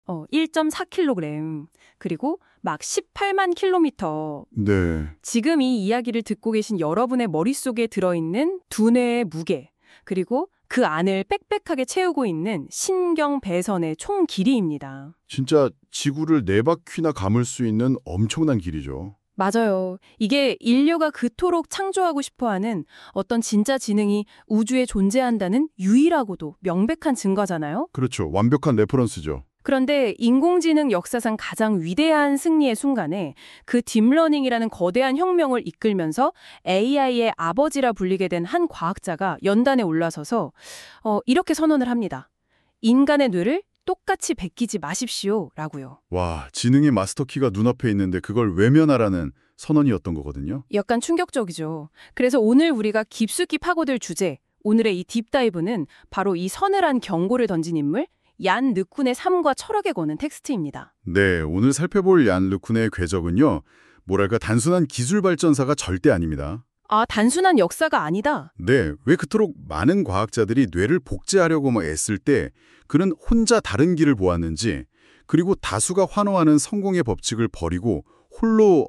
1.4kg. 그리고 막 18만 킬로미터. 네. 지금 이 이야기를 듣고 계신 여러분의 머릿속에 들어있는 두뇌의 무게, 그리고 그 안을 빽빽하게 채우고 있는 신경 배선의 총 길이입니다. 진짜 지구를 4바퀴나 감을 수 있는 엄청난 길이죠. 맞아요. 이게 인류가 그토록 창조하고 싶어하는 어떤 진짜 지능이 우주에 존재한다는 유일하고도 명백한 증거잖아요. 그렇죠. 완벽한 레퍼런스죠. 그런데 인공지능 역사상 가장 위대한 승리의 순간에 그 딥러닝이라는 거대한 혁명을 이끌면서 AI의 아버지라 불리게 된 한 과학자가 연단에 올라서서 이렇게 선언을 합니다. 인간의 뇌를 똑같이 베끼지 마십시오라고요. 와, 지능의 마스터키가 눈앞에 있는데 그걸 외면하라는 선언이었던 거거든요. 약간 충격적이죠. 그래서 오늘 우리가 깊숙이 파고들 주제, 오늘의 이 딥다이브는 바로 이 서늘한 경고를 던진 인물, 얀 르쿤의 삶과 철학에 거는 텍스트입니다. 네, 오늘 살펴볼 얀 르쿤의 궤적은요. 뭐랄까 단순한 기술 발전사가 절대 아닙니다. 아, 단순한 역사가 아니다. 네, 왜 그토록 많은 과학자들이 뇌를 복제하려고 애쓸 때 그는 혼자 다른 길을 보았는지, 그리고 다수가 환호하는 성공의 법칙을 버리고 홀로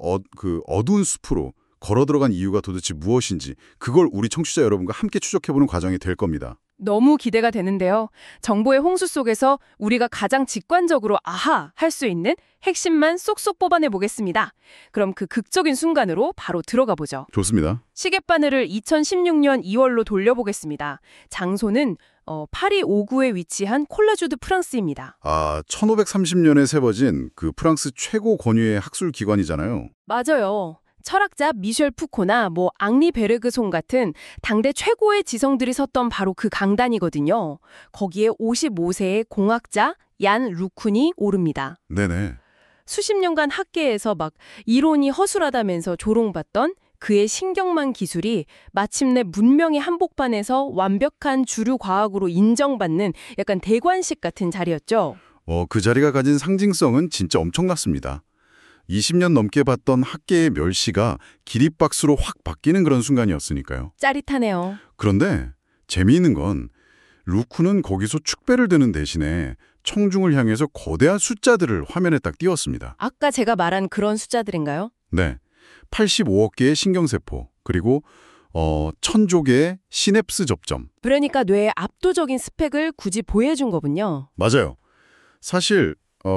어두운 숲으로 걸어 들어간 이유가 도대체 무엇인지, 그걸 우리 청취자 여러분과 함께 추적해보는 과정이 될 겁니다. 너무 기대가 되는데요. 정보의 홍수 속에서 우리가 가장 직관적으로 아하 할 수 있는 핵심만 쏙쏙 뽑아내 보겠습니다. 그럼 그 극적인 순간으로 바로 들어가 보죠. 좋습니다. 시계바늘을 2016년 2월로 돌려보겠습니다. 장소는 파리 5구에 위치한 콜라주드 프랑스입니다. 아, 1530년에 세워진 그 프랑스 최고 권위의 학술 기관이잖아요. 맞아요. 철학자 미셸 푸코나 앙리 베르그송 같은 당대 최고의 지성들이 섰던 바로 그 강단이거든요. 거기에 55세의 공학자 얀 르쿤이 오릅니다. 네네. 수십 년간 학계에서 이론이 허술하다면서 조롱받던 그의 신경망 기술이 마침내 문명의 한복판에서 완벽한 주류 과학으로 인정받는 약간 대관식 같은 자리였죠. 그 자리가 가진 상징성은 진짜 엄청났습니다. 20년 넘게 봤던 학계의 멸시가 기립박수로 확 바뀌는 그런 순간이었으니까요. 짜릿하네요. 그런데 재미있는 건 루크는 거기서 축배를 드는 대신에 청중을 향해서 거대한 숫자들을 화면에 딱 띄웠습니다. 아까 제가 말한 그런 숫자들인가요? 네. 85억 개의 신경세포, 그리고 1000조 개의 시냅스 접점. 그러니까 뇌의 압도적인 스펙을 굳이 보여준 거군요. 맞아요. 사실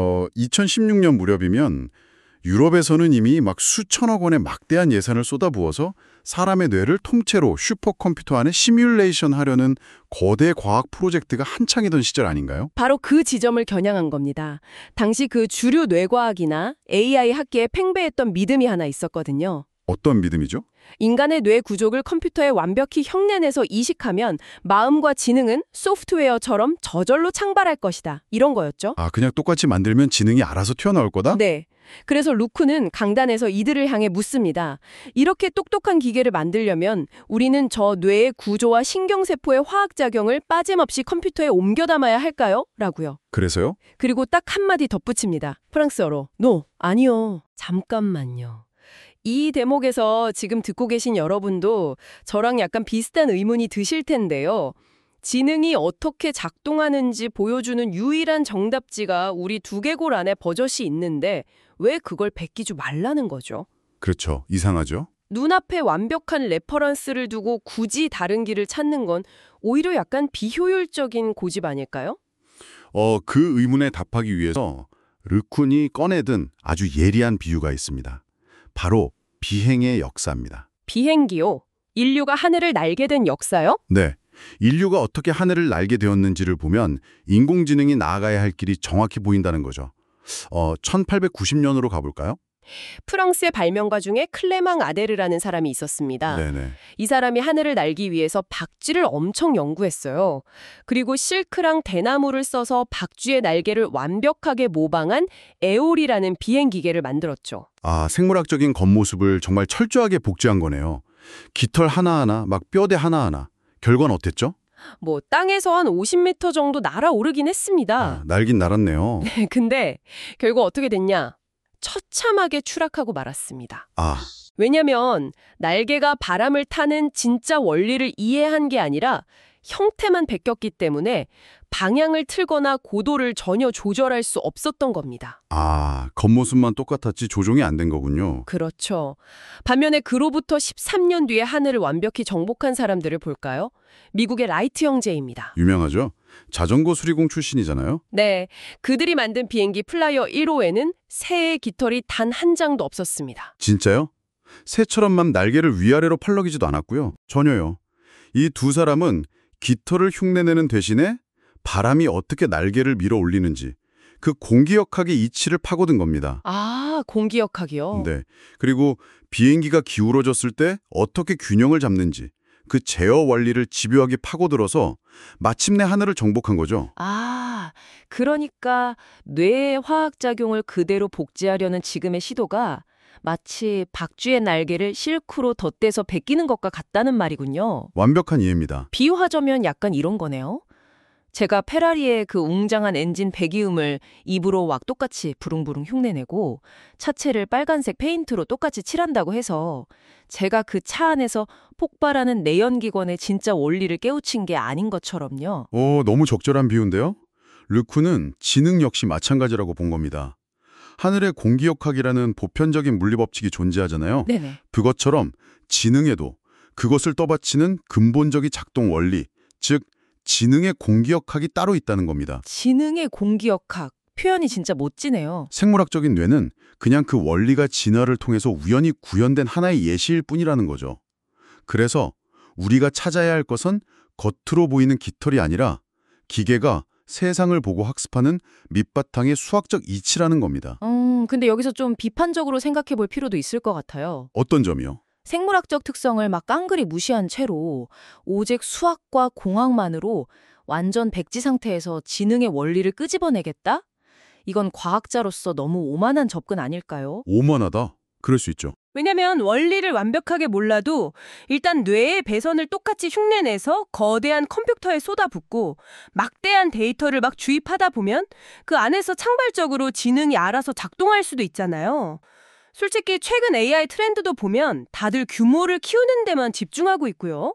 2016년 무렵이면 유럽에서는 이미 수천억 원의 막대한 예산을 쏟아부어서 사람의 뇌를 통째로 슈퍼컴퓨터 안에 시뮬레이션 하려는 거대 과학 프로젝트가 한창이던 시절 아닌가요? 바로 그 지점을 겨냥한 겁니다. 당시 그 주류 뇌과학이나 AI 학계에 팽배했던 믿음이 하나 있었거든요. 어떤 믿음이죠? 인간의 뇌 구조를 컴퓨터에 완벽히 형내내서 이식하면 마음과 지능은 소프트웨어처럼 저절로 창발할 것이다. 이런 거였죠. 아, 그냥 똑같이 만들면 지능이 알아서 튀어나올 거다? 네. 그래서 루크는 강단에서 이들을 향해 묻습니다. 이렇게 똑똑한 기계를 만들려면 우리는 저 뇌의 구조와 신경세포의 화학작용을 빠짐없이 컴퓨터에 옮겨 담아야 할까요? 라고요. 그래서요? 그리고 딱 한마디 덧붙입니다. 프랑스어로. No, 아니요. 잠깐만요. 이 대목에서 지금 듣고 계신 여러분도 저랑 약간 비슷한 의문이 드실 텐데요. 지능이 어떻게 작동하는지 보여주는 유일한 정답지가 우리 두개골 안에 버젓이 있는데 왜 그걸 베끼지 말라는 거죠? 그렇죠. 이상하죠? 눈앞에 완벽한 레퍼런스를 두고 굳이 다른 길을 찾는 건 오히려 약간 비효율적인 고집 아닐까요? 그 의문에 답하기 위해서 르쿤이 꺼내든 아주 예리한 비유가 있습니다. 바로 비행의 역사입니다. 비행기요? 인류가 하늘을 날게 된 역사요? 네. 인류가 어떻게 하늘을 날게 되었는지를 보면 인공지능이 나아가야 할 길이 정확히 보인다는 거죠. 1890년으로 가볼까요? 프랑스의 발명가 중에 클레망 아데르라는 사람이 있었습니다. 네네. 이 사람이 하늘을 날기 위해서 박쥐를 엄청 연구했어요. 그리고 실크랑 대나무를 써서 박쥐의 날개를 완벽하게 모방한 에올이라는 비행기계를 만들었죠. 아, 생물학적인 겉모습을 정말 철저하게 복제한 거네요. 깃털 하나하나, 뼈대 하나하나. 결과는 어땠죠? 땅에서 한 50m 정도 날아오르긴 했습니다. 날긴 날았네요. 근데 결국 어떻게 됐냐? 처참하게 추락하고 말았습니다. 아, 왜냐면 날개가 바람을 타는 진짜 원리를 이해한 게 아니라 형태만 바뀌었기 때문에 방향을 틀거나 고도를 전혀 조절할 수 없었던 겁니다. 아, 겉모습만 똑같았지 조종이 안 된 거군요. 그렇죠. 반면에 그로부터 13년 뒤에 하늘을 완벽히 정복한 사람들을 볼까요? 미국의 라이트 형제입니다. 유명하죠? 자전거 수리공 출신이잖아요. 네, 그들이 만든 비행기 플라이어 1호에는 새의 깃털이 단 한 장도 없었습니다. 진짜요? 새처럼만 날개를 위아래로 펄럭이지도 않았고요. 전혀요. 이 두 사람은 깃털을 흉내내는 대신에 바람이 어떻게 날개를 밀어 올리는지 그 공기역학의 이치를 파고든 겁니다. 아, 공기역학이요? 네. 그리고 비행기가 기울어졌을 때 어떻게 균형을 잡는지 그 제어 원리를 집요하게 파고들어서 마침내 하늘을 정복한 거죠. 아, 그러니까 뇌의 화학작용을 그대로 복제하려는 지금의 시도가 마치 박쥐의 날개를 실크로 덧대서 베끼는 것과 같다는 말이군요. 완벽한 이해입니다. 비유하자면 약간 이런 거네요. 제가 페라리의 그 웅장한 엔진 배기음을 입으로 막 똑같이 부릉부릉 흉내내고 차체를 빨간색 페인트로 똑같이 칠한다고 해서 제가 그 차 안에서 폭발하는 내연기관의 진짜 원리를 깨우친 게 아닌 것처럼요. 너무 적절한 비유인데요. 르쿠는 지능 역시 마찬가지라고 본 겁니다. 하늘의 공기역학이라는 보편적인 물리법칙이 존재하잖아요. 네네. 그것처럼 지능에도 그것을 떠받치는 근본적인 작동 원리, 즉 지능의 공기역학이 따로 있다는 겁니다. 지능의 공기역학. 표현이 진짜 멋지네요. 생물학적인 뇌는 그냥 그 원리가 진화를 통해서 우연히 구현된 하나의 예시일 뿐이라는 거죠. 그래서 우리가 찾아야 할 것은 겉으로 보이는 깃털이 아니라 기계가 세상을 보고 학습하는 밑바탕의 수학적 이치라는 겁니다. 근데 여기서 좀 비판적으로 생각해 볼 필요도 있을 것 같아요. 어떤 점이요? 생물학적 특성을 막 깡그리 무시한 채로 오직 수학과 공학만으로 완전 백지 상태에서 지능의 원리를 끄집어내겠다? 이건 과학자로서 너무 오만한 접근 아닐까요? 오만하다. 그럴 수 있죠. 왜냐면 원리를 완벽하게 몰라도 일단 뇌의 배선을 똑같이 흉내내서 거대한 컴퓨터에 쏟아붓고 막대한 데이터를 막 주입하다 보면 그 안에서 창발적으로 지능이 알아서 작동할 수도 있잖아요. 솔직히 최근 AI 트렌드도 보면 다들 규모를 키우는 데만 집중하고 있고요.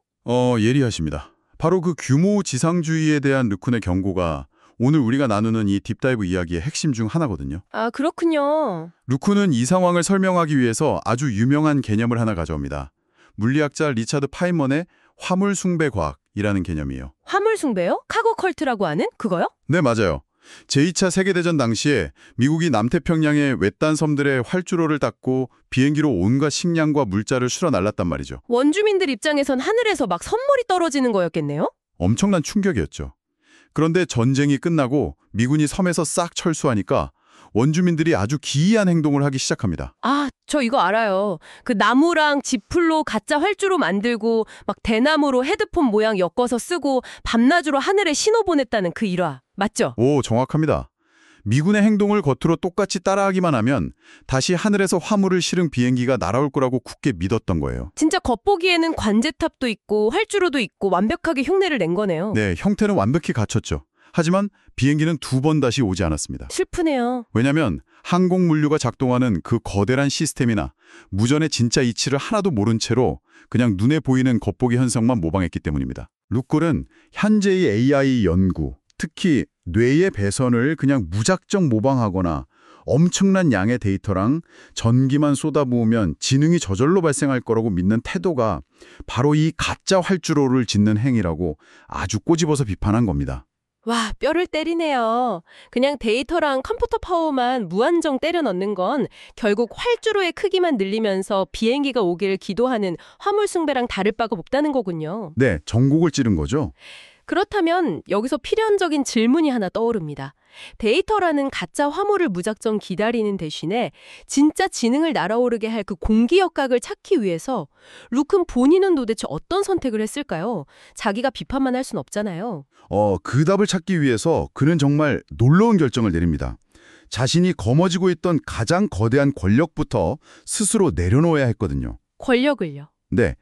예리하십니다. 바로 그 규모 지상주의에 대한 르쿤의 경고가 오늘 우리가 나누는 이 딥다이브 이야기의 핵심 중 하나거든요. 아, 그렇군요. 르쿤은 이 상황을 설명하기 위해서 아주 유명한 개념을 하나 가져옵니다. 물리학자 리차드 파인먼의 화물 숭배 과학이라는 개념이에요. 화물 숭배요? 카고 컬트라고 하는 그거요? 네, 맞아요. 제2차 세계대전 당시에 미국이 남태평양의 외딴 섬들의 활주로를 닦고 비행기로 온갖 식량과 물자를 실어 날랐단 말이죠. 원주민들 입장에선 하늘에서 막 선물이 떨어지는 거였겠네요? 엄청난 충격이었죠. 그런데 전쟁이 끝나고 미군이 섬에서 싹 철수하니까 원주민들이 아주 기이한 행동을 하기 시작합니다. 아, 저 이거 알아요. 그 나무랑 지풀로 가짜 활주로 만들고 막 대나무로 헤드폰 모양 엮어서 쓰고 밤낮으로 하늘에 신호 보냈다는 그 일화. 맞죠? 오, 정확합니다. 미군의 행동을 겉으로 똑같이 따라하기만 하면 다시 하늘에서 화물을 실은 비행기가 날아올 거라고 굳게 믿었던 거예요. 진짜 겉보기에는 관제탑도 있고 활주로도 있고 완벽하게 흉내를 낸 거네요. 네, 형태는 완벽히 갖췄죠. 하지만 비행기는 2번 다시 오지 않았습니다. 슬프네요. 왜냐하면 항공 물류가 작동하는 그 거대한 시스템이나 무전의 진짜 이치를 하나도 모른 채로 그냥 눈에 보이는 겉보기 현상만 모방했기 때문입니다. 르콜은 현재의 AI 연구, 특히 뇌의 배선을 그냥 무작정 모방하거나 엄청난 양의 데이터랑 전기만 쏟아부으면 지능이 저절로 발생할 거라고 믿는 태도가 바로 이 가짜 활주로를 짓는 행위라고 아주 꼬집어서 비판한 겁니다. 와, 뼈를 때리네요. 그냥 데이터랑 컴퓨터 파워만 무한정 때려 넣는 건 결국 활주로의 크기만 늘리면서 비행기가 오길 기도하는 화물숭배랑 다를 바가 없다는 거군요. 네, 전곡을 찌른 거죠. 그렇다면 여기서 필연적인 질문이 하나 떠오릅니다. 데이터라는 가짜 화물을 무작정 기다리는 대신에 진짜 지능을 날아오르게 할 그 공기역학을 찾기 위해서 룩은 본인은 도대체 어떤 선택을 했을까요? 자기가 비판만 할 순 없잖아요. 그 답을 찾기 위해서 그는 정말 놀라운 결정을 내립니다. 자신이 거머쥐고 있던 가장 거대한 권력부터 스스로 내려놓아야 했거든요. 권력을요? 네,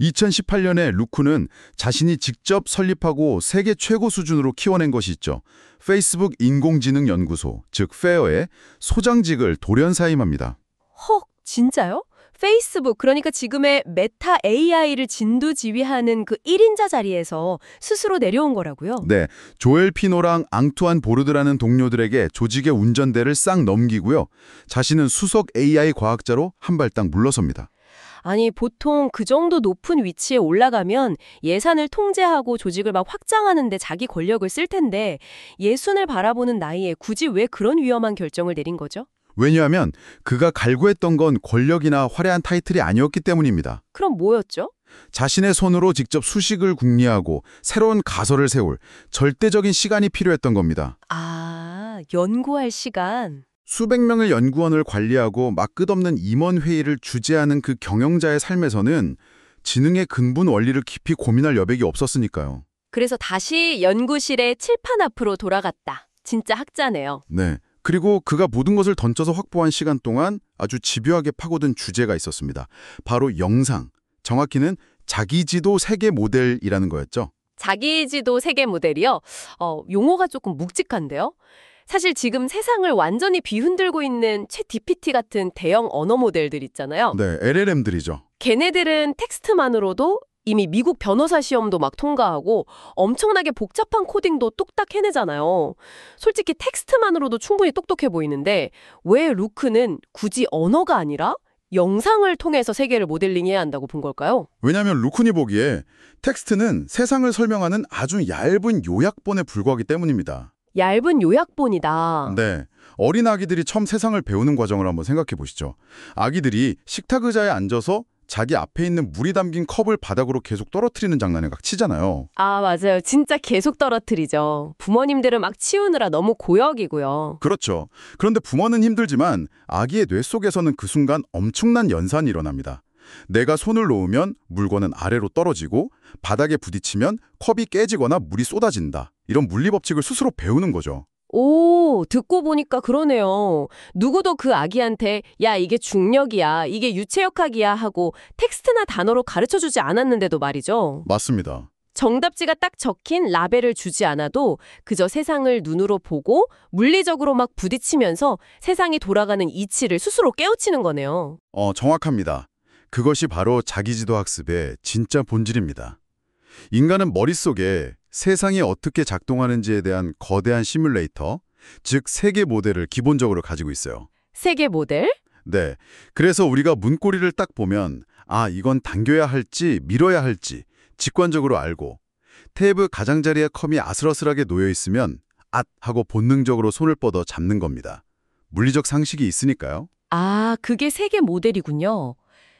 2018년에 루크는 자신이 직접 설립하고 세계 최고 수준으로 키워낸 것이 있죠. 페이스북 인공지능 연구소, 즉 페어의 소장직을 돌연사임합니다. 헉, 진짜요? 페이스북, 그러니까 지금의 메타 AI를 진두지휘하는 그 1인자 자리에서 스스로 내려온 거라고요? 네, 조엘 피노랑 앙투안 보르드라는 동료들에게 조직의 운전대를 싹 넘기고요. 자신은 수석 AI 과학자로 한 발짝 물러섭니다. 아니, 보통 그 정도 높은 위치에 올라가면 예산을 통제하고 조직을 막 확장하는데 자기 권력을 쓸 텐데 예순을 바라보는 나이에 굳이 왜 그런 위험한 결정을 내린 거죠? 왜냐하면 그가 갈구했던 건 권력이나 화려한 타이틀이 아니었기 때문입니다. 그럼 뭐였죠? 자신의 손으로 직접 수식을 궁리하고 새로운 가설을 세울 절대적인 시간이 필요했던 겁니다. 아, 연구할 시간. 수백 명의 연구원을 관리하고 막 끝없는 임원회의를 주재하는 그 경영자의 삶에서는 지능의 근본 원리를 깊이 고민할 여백이 없었으니까요. 그래서 다시 연구실의 칠판 앞으로 돌아갔다. 진짜 학자네요. 네. 그리고 그가 모든 것을 던져서 확보한 시간 동안 아주 집요하게 파고든 주제가 있었습니다. 바로 영상, 정확히는 자기지도 세계 모델이라는 거였죠. 자기지도 세계 모델이요? 용어가 조금 묵직한데요? 사실 지금 세상을 완전히 뒤흔들고 있는 챗 GPT 같은 대형 언어 모델들 있잖아요. 네, LLM들이죠. 걔네들은 텍스트만으로도 이미 미국 변호사 시험도 막 통과하고 엄청나게 복잡한 코딩도 뚝딱 해내잖아요. 솔직히 텍스트만으로도 충분히 똑똑해 보이는데 왜 루크는 굳이 언어가 아니라 영상을 통해서 세계를 모델링해야 한다고 본 걸까요? 왜냐하면 루크니 보기에 텍스트는 세상을 설명하는 아주 얇은 요약본에 불과하기 때문입니다. 얇은 요약본이다. 네, 어린 아기들이 처음 세상을 배우는 과정을 한번 생각해 보시죠. 아기들이 식탁 의자에 앉아서 자기 앞에 있는 물이 담긴 컵을 바닥으로 계속 떨어뜨리는 장난을 각 치잖아요. 아, 맞아요. 진짜 계속 떨어뜨리죠. 부모님들은 막 치우느라 너무 고역이고요. 그렇죠. 그런데 부모는 힘들지만 아기의 뇌 속에서는 그 순간 엄청난 연산이 일어납니다. 내가 손을 놓으면 물건은 아래로 떨어지고 바닥에 부딪히면 컵이 깨지거나 물이 쏟아진다. 이런 물리 법칙을 스스로 배우는 거죠. 오, 듣고 보니까 그러네요. 누구도 그 아기한테 야, 이게 중력이야, 이게 유체역학이야 하고 텍스트나 단어로 가르쳐주지 않았는데도 말이죠. 맞습니다. 정답지가 딱 적힌 라벨을 주지 않아도 그저 세상을 눈으로 보고 물리적으로 막 부딪히면서 세상이 돌아가는 이치를 스스로 깨우치는 거네요. 정확합니다. 그것이 바로 자기지도 학습의 진짜 본질입니다. 인간은 머릿속에 세상이 어떻게 작동하는지에 대한 거대한 시뮬레이터, 즉 세계 모델을 기본적으로 가지고 있어요. 세계 모델? 네, 그래서 우리가 문고리를 딱 보면 아, 이건 당겨야 할지 밀어야 할지 직관적으로 알고 테이블 가장자리에 컴이 아슬아슬하게 놓여 있으면 앗 하고 본능적으로 손을 뻗어 잡는 겁니다. 물리적 상식이 있으니까요. 아, 그게 세계 모델이군요.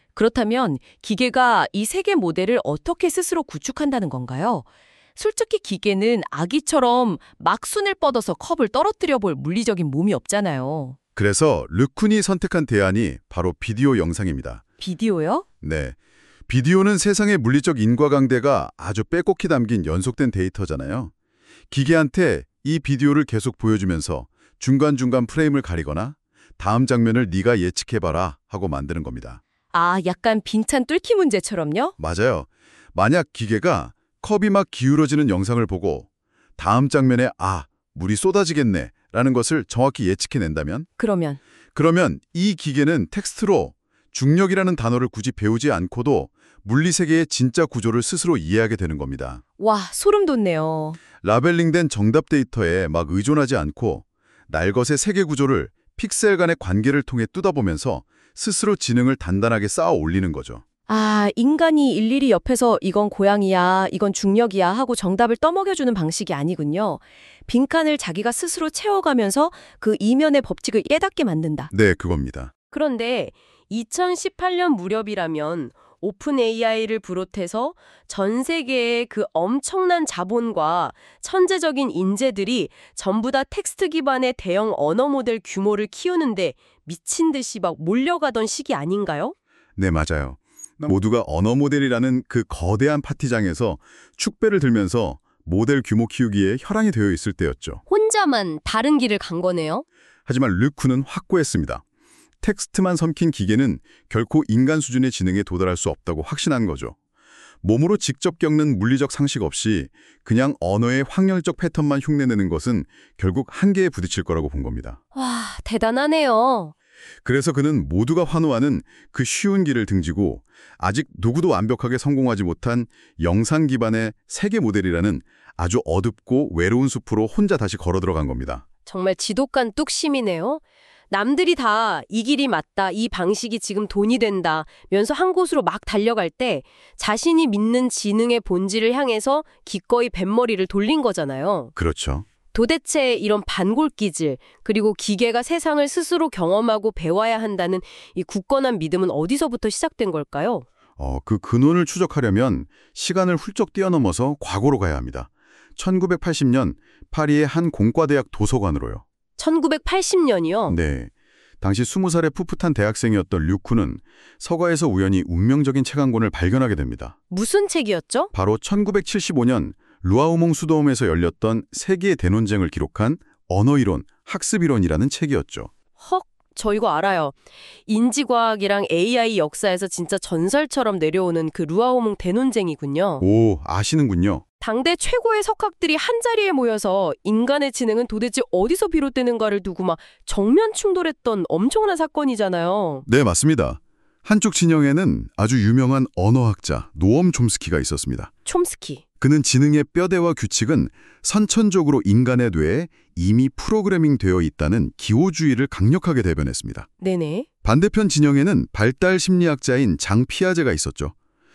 그렇다면 기계가 이 세계 모델을 어떻게 스스로 구축한다는 건가요? 솔직히 기계는 아기처럼 막 손을 뻗어서 컵을 떨어뜨려 볼 물리적인 몸이 없잖아요. 그래서 르쿤이 선택한 대안이 바로 비디오 영상입니다. 비디오요? 네, 비디오는 세상의 물리적 인과관계가 아주 빼곡히 담긴 연속된 데이터잖아요. 기계한테 이 비디오를 계속 보여주면서 중간중간 프레임을 가리거나 다음 장면을 네가 예측해봐라 하고 만드는 겁니다. 아, 약간 빈찬 뚫기 문제처럼요? 맞아요. 만약 기계가 컵이 막 기울어지는 영상을 보고 다음 장면에 아, 물이 쏟아지겠네 라는 것을 정확히 예측해낸다면 그러면 이 기계는 텍스트로 중력이라는 단어를 굳이 배우지 않고도 물리세계의 진짜 구조를 스스로 이해하게 되는 겁니다. 와, 소름 돋네요. 라벨링된 정답 데이터에 막 의존하지 않고 날것의 세계 구조를 픽셀 간의 관계를 통해 뜯어보면서 스스로 지능을 단단하게 쌓아 올리는 거죠. 아, 인간이 일일이 옆에서 이건 고양이야, 이건 중력이야 하고 정답을 떠먹여주는 방식이 아니군요. 빈칸을 자기가 스스로 채워가면서 그 이면의 법칙을 깨닫게 만든다. 네, 그겁니다. 그런데 2018년 무렵이라면 오픈 AI를 비롯해서 전 세계의 그 엄청난 자본과 천재적인 인재들이 전부 다 텍스트 기반의 대형 언어 모델 규모를 키우는데 미친 듯이 막 몰려가던 시기 아닌가요? 네, 맞아요. 모두가 언어 모델이라는 그 거대한 파티장에서 축배를 들면서 모델 규모 키우기에 혈안이 되어 있을 때였죠. 혼자만 다른 길을 간 거네요. 하지만 르쿠는 확고했습니다. 텍스트만 섬긴 기계는 결코 인간 수준의 지능에 도달할 수 없다고 확신한 거죠. 몸으로 직접 겪는 물리적 상식 없이 그냥 언어의 확률적 패턴만 흉내내는 것은 결국 한계에 부딪힐 거라고 본 겁니다. 와, 대단하네요. 그래서 그는 모두가 환호하는 그 쉬운 길을 등지고 아직 누구도 완벽하게 성공하지 못한 영상 기반의 세계 모델이라는 아주 어둡고 외로운 숲으로 혼자 다시 걸어 들어간 겁니다. 정말 지독한 뚝심이네요. 남들이 다 이 길이 맞다, 이 방식이 지금 돈이 된다 면서 한 곳으로 막 달려갈 때 자신이 믿는 지능의 본질을 향해서 기꺼이 뱃머리를 돌린 거잖아요. 그렇죠. 도대체 이런 반골기질, 그리고 기계가 세상을 스스로 경험하고 배워야 한다는 이 굳건한 믿음은 어디서부터 시작된 걸까요? 그 근원을 추적하려면 시간을 훌쩍 뛰어넘어서 과거로 가야 합니다. 1980년 파리의 한 공과대학 도서관으로요. 1980년이요? 네. 당시 20살의 풋풋한 대학생이었던 류쿠는 서가에서 우연히 운명적인 책 한 권을 발견하게 됩니다. 무슨 책이었죠? 바로 1975년 루아우몽 수도원에서 열렸던 세계의 대논쟁을 기록한 언어이론, 학습이론이라는 책이었죠. 헉, 저 이거 알아요. 인지과학이랑 AI 역사에서 진짜 전설처럼 내려오는 그 루아오몽 대논쟁이군요. 오, 아시는군요. 당대 최고의 석학들이 한자리에 모여서 인간의 지능은 도대체 어디서 비롯되는가를 두고 막 정면 충돌했던 엄청난 사건이잖아요. 네, 맞습니다. 한쪽 진영에는 아주 유명한 언어학자 노엄 촘스키가 있었습니다. 촘스키. 그는 지능의 뼈대와 규칙은 선천적으로 인간의 뇌에 이미 프로그래밍 되어 있다는 기호주의를 강력하게 대변했습니다. 네네. 반대편 진영에는 발달 심리학자인 장 피아제가 있었죠.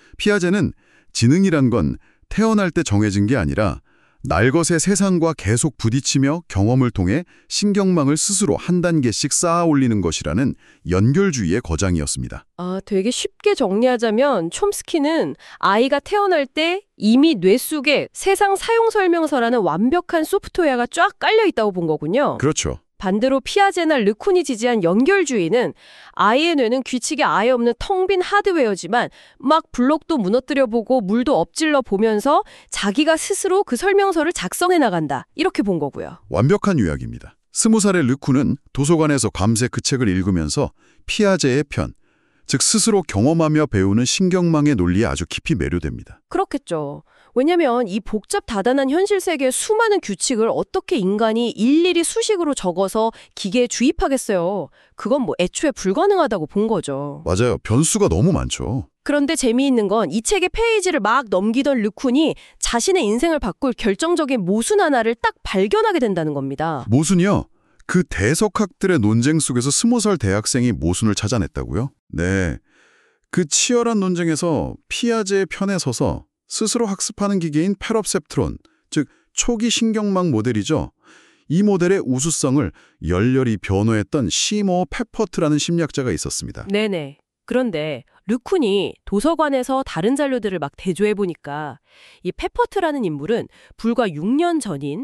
피아제는 지능이란 건 태어날 때 정해진 게 아니라 날것의 세상과 계속 부딪히며 경험을 통해 신경망을 스스로 한 단계씩 쌓아 올리는 것이라는 연결주의의 거장이었습니다. 아, 되게 쉽게 정리하자면 촘스키는 아이가 태어날 때 이미 뇌 속에 세상 사용 설명서라는 완벽한 소프트웨어가 쫙 깔려 있다고 본 거군요. 그렇죠. 반대로 피아제나 르쿤이 지지한 연결주의는 아이의 뇌는 규칙이 아예 없는 텅 빈 하드웨어지만 막 블록도 무너뜨려보고 물도 엎질러 보면서 자기가 스스로 그 설명서를 작성해 나간다. 이렇게 본 거고요. 완벽한 요약입니다. 20살의 르쿤은 도서관에서 밤새 그 책을 읽으면서 피아제의 편, 즉 스스로 경험하며 배우는 신경망의 논리에 아주 깊이 매료됩니다. 그렇겠죠. 왜냐면 이 복잡 다단한 현실 세계의 수많은 규칙을 어떻게 인간이 일일이 수식으로 적어서 기계에 주입하겠어요. 그건 뭐 애초에 불가능하다고 본 거죠. 맞아요. 변수가 너무 많죠. 그런데 재미있는 건 이 책의 페이지를 막 넘기던 르쿤이 자신의 인생을 바꿀 결정적인 모순 하나를 딱 발견하게 된다는 겁니다. 모순이요? 그 대석학들의 논쟁 속에서 20살 대학생이 모순을 찾아냈다고요? 네. 그 치열한 논쟁에서 피아제의 편에 서서 스스로 학습하는 기계인 페럽셉트론, 즉 초기 신경망 모델이죠. 이 모델의 우수성을 열렬히 변호했던 시모 페퍼트라는 심리학자가 있었습니다. 네네. 그런데 르쿤이 도서관에서 다른 자료들을 막 대조해보니까 이 페퍼트라는 인물은 불과 6년 전인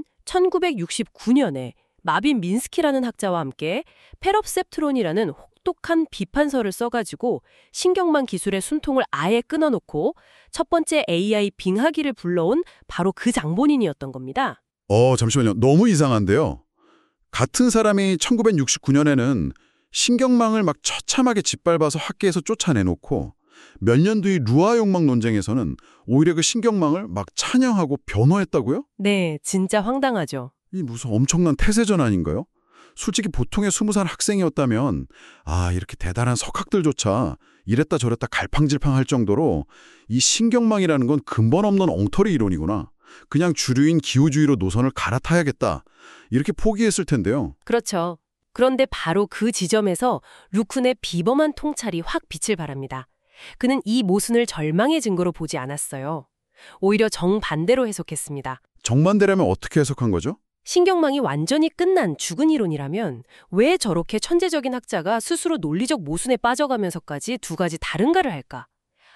1969년에 마빈 민스키라는 학자와 함께 페럽셉트론이라는 혹독한 비판서를 써가지고 신경망 기술의 숨통을 아예 끊어놓고 첫 번째 AI 빙하기를 불러온 바로 그 장본인이었던 겁니다. 잠시만요. 너무 이상한데요. 같은 사람이 1969년에는 신경망을 막 처참하게 짓밟아서 학계에서 쫓아내놓고 몇 년 뒤 루아 욕망 논쟁에서는 오히려 그 신경망을 막 찬양하고 변호했다고요? 네, 진짜 황당하죠. 이 무슨 엄청난 태세전 아닌가요? 솔직히 보통의 20살 학생이었다면 이렇게 대단한 석학들조차 이랬다 저랬다 갈팡질팡할 정도로 이 신경망이라는 건 근본 없는 엉터리 이론이구나. 그냥 주류인 기호주의로 노선을 갈아타야겠다. 이렇게 포기했을 텐데요. 그렇죠. 그런데 바로 그 지점에서 르쿤의 비범한 통찰이 확 빛을 발합니다. 그는 이 모순을 절망의 증거로 보지 않았어요. 오히려 정반대로 해석했습니다. 정반대라면 어떻게 해석한 거죠? 신경망이 완전히 끝난 죽은 이론이라면 왜 저렇게 천재적인 학자가 스스로 논리적 모순에 빠져가면서까지 두 가지 다른가를 할까?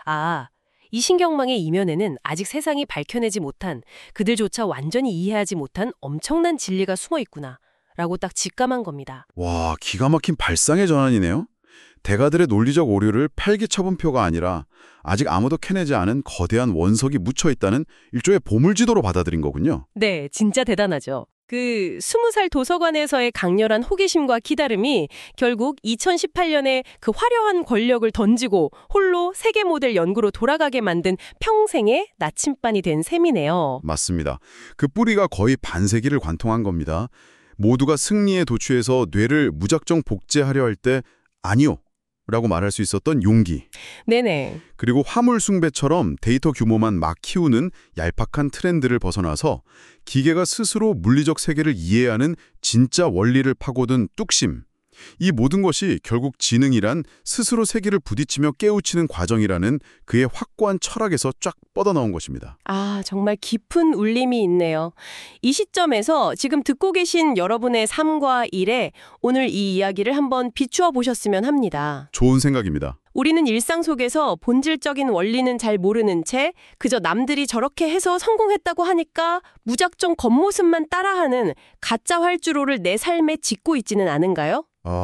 이 신경망의 이면에는 아직 세상이 밝혀내지 못한, 그들조차 완전히 이해하지 못한 엄청난 진리가 숨어 있구나 라고 딱 직감한 겁니다. 와, 기가 막힌 발상의 전환이네요. 대가들의 논리적 오류를 필기처분표가 아니라 아직 아무도 캐내지 않은 거대한 원석이 묻혀있다는 일종의 보물지도로 받아들인 거군요. 네, 진짜 대단하죠. 그 20살 도서관에서의 강렬한 호기심과 기다림이 결국 2018년에 그 화려한 권력을 던지고 홀로 세계 모델 연구로 돌아가게 만든 평생의 나침반이 된 셈이네요. 맞습니다. 그 뿌리가 거의 반세기를 관통한 겁니다. 모두가 승리에 도취해서 뇌를 무작정 복제하려 할 때 아니요 라고 말할 수 있었던 용기, 네네. 그리고 화물 숭배처럼 데이터 규모만 막 키우는 얄팍한 트렌드를 벗어나서 기계가 스스로 물리적 세계를 이해하는 진짜 원리를 파고든 뚝심. 이 모든 것이 결국 지능이란 스스로 세계를 부딪히며 깨우치는 과정이라는 그의 확고한 철학에서 쫙 뻗어나온 것입니다. 아, 정말 깊은 울림이 있네요. 이 시점에서 지금 듣고 계신 여러분의 삶과 일에 오늘 이 이야기를 한번 비추어 보셨으면 합니다. 좋은 생각입니다. 우리는 일상 속에서 본질적인 원리는 잘 모르는 채 그저 남들이 저렇게 해서 성공했다고 하니까 무작정 겉모습만 따라하는 가짜 활주로를 내 삶에 짓고 있지는 않은가요?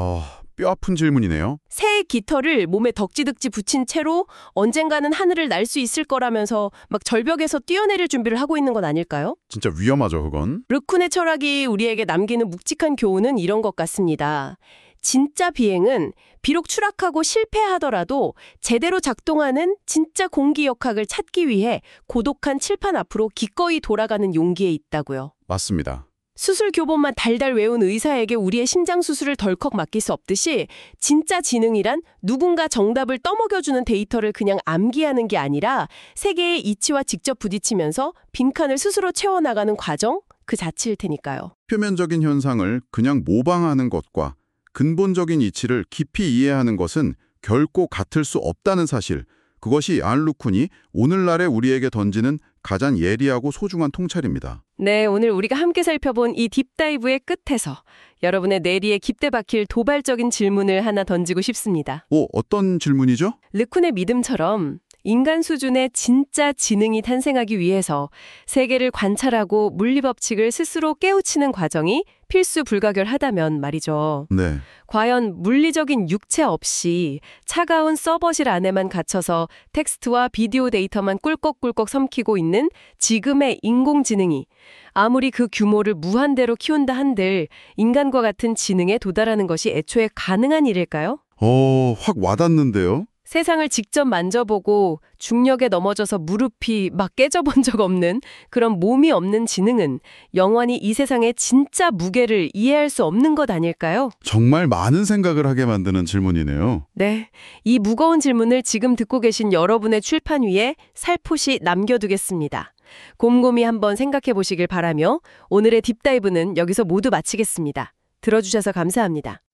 뼈 아픈 질문이네요. 새의 깃털을 몸에 덕지덕지 붙인 채로 언젠가는 하늘을 날 수 있을 거라면서 막 절벽에서 뛰어내릴 준비를 하고 있는 건 아닐까요? 진짜 위험하죠, 그건. 르쿤의 철학이 우리에게 남기는 묵직한 교훈은 이런 것 같습니다. 진짜 비행은 비록 추락하고 실패하더라도 제대로 작동하는 진짜 공기역학을 찾기 위해 고독한 칠판 앞으로 기꺼이 돌아가는 용기에 있다고요. 맞습니다. 수술 교본만 달달 외운 의사에게 우리의 심장 수술을 덜컥 맡길 수 없듯이 진짜 지능이란 누군가 정답을 떠먹여주는 데이터를 그냥 암기하는 게 아니라 세계의 이치와 직접 부딪히면서 빈칸을 스스로 채워나가는 과정 그 자체일 테니까요. 표면적인 현상을 그냥 모방하는 것과 근본적인 이치를 깊이 이해하는 것은 결코 같을 수 없다는 사실, 그것이 안 루쿤이 오늘날의 우리에게 던지는 가장 예리하고 소중한 통찰입니다. 네, 오늘 우리가 함께 살펴본 이 딥다이브의 끝에서 여러분의 뇌리에 깊게 박힐 도발적인 질문을 하나 던지고 싶습니다. 어떤 질문이죠? 르쿤의 믿음처럼 인간 수준의 진짜 지능이 탄생하기 위해서 세계를 관찰하고 물리법칙을 스스로 깨우치는 과정이 필수 불가결하다면 말이죠. 네. 과연 물리적인 육체 없이 차가운 서버실 안에만 갇혀서 텍스트와 비디오 데이터만 꿀꺽꿀꺽 삼키고 있는 지금의 인공지능이 아무리 그 규모를 무한대로 키운다 한들 인간과 같은 지능에 도달하는 것이 애초에 가능한 일일까요? 확 와닿는데요? 세상을 직접 만져보고 중력에 넘어져서 무릎이 막 깨져본 적 없는 그런 몸이 없는 지능은 영원히 이 세상의 진짜 무게를 이해할 수 없는 것 아닐까요? 정말 많은 생각을 하게 만드는 질문이네요. 네, 이 무거운 질문을 지금 듣고 계신 여러분의 출판 위에 살포시 남겨두겠습니다. 곰곰이 한번 생각해 보시길 바라며 오늘의 딥다이브는 여기서 모두 마치겠습니다. 들어주셔서 감사합니다.